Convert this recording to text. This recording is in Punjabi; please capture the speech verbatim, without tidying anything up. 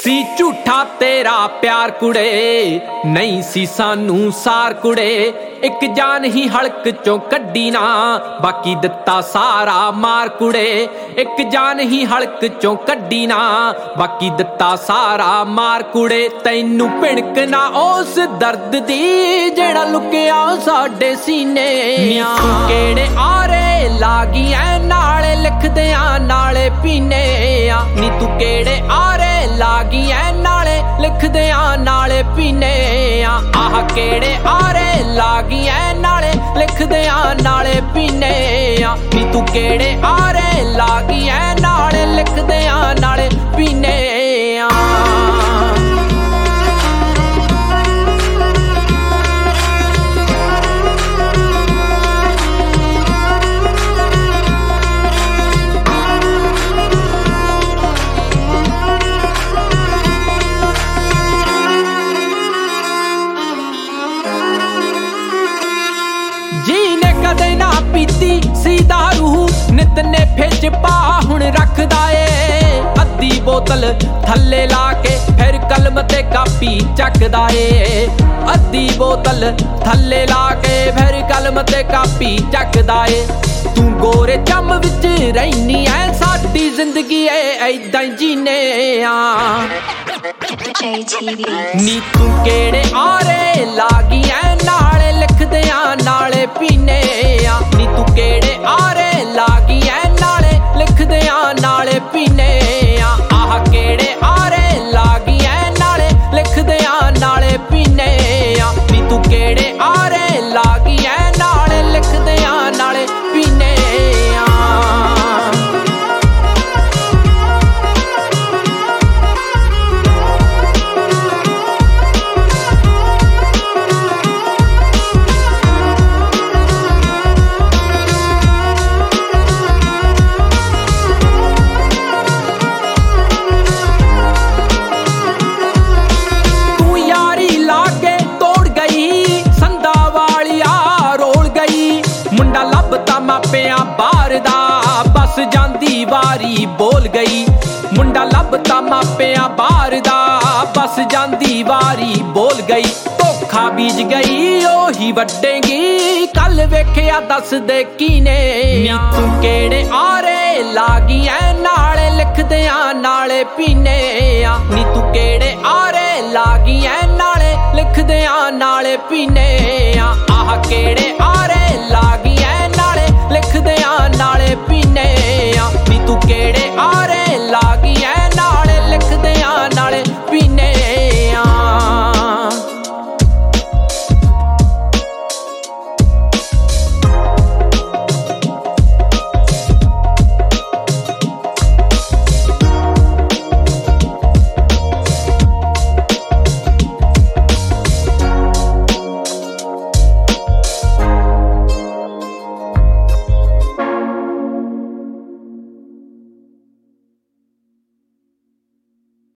ਸੀ ਝੂਠਾ ਤੇਰਾ ਪਿਆਰ ਕੁੜੇ, ਨਹੀਂ ਸੀ ਸਾਨੂੰ ਸਾਰ ਕੁੜੇ। ਇੱਕ ਜਾਨ ਹੀ ਹਲਕ ਚੋਂ ਕੱਢੀ ਨਾ, ਬਾਕੀ ਦਿੱਤਾ ਸਾਰਾ ਮਾਰ ਕੁੜੇ। ਇੱਕ ਜਾਨ ਹੀ ਹਲਕ ਚੋਂ ਕੱਢੀ ਨਾ, ਬਾਕੀ ਦਿੱਤਾ ਸਾਰਾ ਮਾਰ ਕੁੜੇ। ਤੈਨੂੰ ਭਿਣਕ ਨਾ ਉਸ ਦਰਦ ਦੀ ਜਿਹੜਾ ਲੁਕਿਆ ਸਾਡੇ ਸੀਨੇ। ਨੀ ਤੂੰ ਕਿਹੜੇ ਆਰੇ ਲਾਗੀਆਂ ਨਾਲੇ ਲਿਖਦਿਆਂ ਨਾਲੇ ਪੀਨੇ ਆ। ਨੀ ਤੂੰ ਕਿਹੜੇ ਆਰੇ ਲਾਗੀਆਂ ਨਾਲੇ ਲਿਖਦਿਆਂ ਨਾਲੇ ਪੀਨੇ ਆ। ਆਹ ਕਿਹੜੇ ਆਰੇ ਲਾਗੀਆਂ ਨਾਲੇ ਲਿਖਦਿਆਂ ਨਾਲੇ ਪੀਨੇ ਆ। ਨੀ ਤੂੰ ਕਿਹੜੇ ਆਰੇ ਲਾਗੀਆਂ ਨਾਲੇ ਲਿਖਦਿਆਂ ਨਾਲੇ ਪੀਨੇ ਆ। ਜੀ ਨੇ ਕਦੇ ਨਾ ਪੀਤੀ ਸੀ ਦਾਰੂ, ਨਿਤ ਨੇ ਫਿੱਜ ਪਾ ਹੁਣ ਰੱਖਦਾ ਏ। ਅੱਧੀ ਬੋਤਲ ਥੱਲੇ ਲਾ ਕੇ ਫਿਰ ਕਲਮ ਤੇ ਕਾਪੀ ਚੱਕਦਾ ਏ। ਅੱਧੀ ਬੋਤਲ ਥੱਲੇ ਲਾ ਕੇ ਫਿਰ ਕਲਮ ਤੇ ਕਾਪੀ ਚੱਕਦਾ ਏ। ਤੂੰ ਗੋਰੇ ਚੰਮ ਵਿੱਚ ਰਹਿਨੀ ਐ, ਸਾਡੀ ਜ਼ਿੰਦਗੀ ਏ ਐਦਾਂ ਜੀਨੇ ਆ। ਨੀ ਤੂੰ ਕਿਹੜੇ ਆਰੇ ਲਾਗੀਆਂ ਨਾਲੇ ਲਿਖਦਿਆਂ ਨਾਲੇ ਪੀਨੇ ਆ। ਨੀ ਤੂੰ ਕਿਹੜੇ ਆਰੇ ਲਾਗੀਆਂ ਨਾਲੇ ਲਿਖਦਿਆਂ ਨਾਲੇ ਪੀਨੇ ਆ। ਆਹ ਕਿਹੜੇ ਆਰੇ ਲਾਗੀਆਂ ਨਾਲੇ ਲਿਖਦਿਆਂ ਨਾਲੇ ਪੀਨੇ ਆ। ਨੀ ਤੂੰ ਕਿਹੜੇ ਆਰੇ ਲਾਗੀਆਂ ਨਾਲੇ ਲਿਖਦਿਆਂ ਨਾਲੇ ਪੀਨੇ ਆ। ਮਾਪਿਆਂ ਬਾਹਰ ਦਾ ਬਸ ਜਾਂਦੀ ਵਾਰੀ ਬੋਲ ਗਈ। ਮੁੰਡਾ ਲੱਭਤਾ ਮਾਪਿਆਂ ਬਾਹਰ ਦਾ ਬਸ ਜਾਂਦੀ ਵਾਰੀ ਬੋਲ ਗਈ। ਧੋਖਾ ਬੀਜ ਗਈ ਉਹੀ ਵੱਡੇਗੀ, ਕੱਲ ਵੇਖਿਆ ਦੱਸਦੇ ਕੀਨੇ। ਨੀ ਤੂੰ ਕਿਹੜੇ ਆਰੇ ਲਾਗੀਆਂ ਨਾਲੇ ਲਿਖਦਿਆਂ ਨਾਲੇ ਪੀਨੇ ਆ। ਨੀ ਤੂੰ ਕਿਹੜੇ ਆਰੇ ਲਾਗੀਆਂ ਨਾਲੇ ਲਿਖਦਿਆਂ ਨਾਲੇ ਪੀਨੇ ਆ। ਆਹ ਕਿਹੜੇ